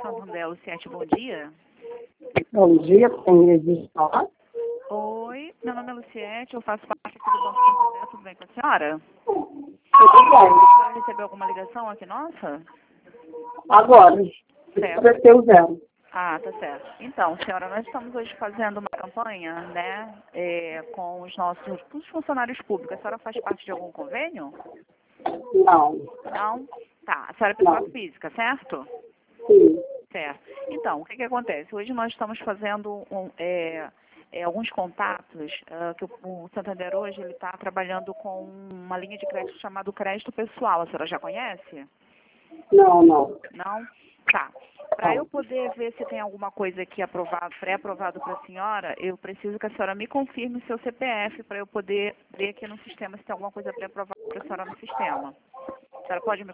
Santander, Luciete, bom dia. Bom dia, tem falar? Oi, meu nome é Luciete, eu faço parte aqui do Banco Santander, tudo bem com a senhora? Tudo bem. A senhora recebeu alguma ligação aqui nossa? Agora, Certo. vai o zero. Ah, tá certo. Então, senhora, nós estamos hoje fazendo uma campanha, né, com os funcionários públicos. A senhora faz parte de algum convênio? Não. Não? Tá. A senhora é pessoa Não. física, certo? Sim. Certo. Então, o que que acontece? Hoje nós estamos fazendo alguns contatos, que o Santander hoje ele está trabalhando com uma linha de crédito chamada Crédito Pessoal. A senhora já conhece? Não, não. Não? Tá. Para eu poder ver se tem alguma coisa aqui pré-aprovado para a senhora, eu preciso que a senhora me confirme o seu CPF para eu poder ver aqui no sistema se tem alguma coisa pré-aprovada para a senhora no sistema. A senhora pode me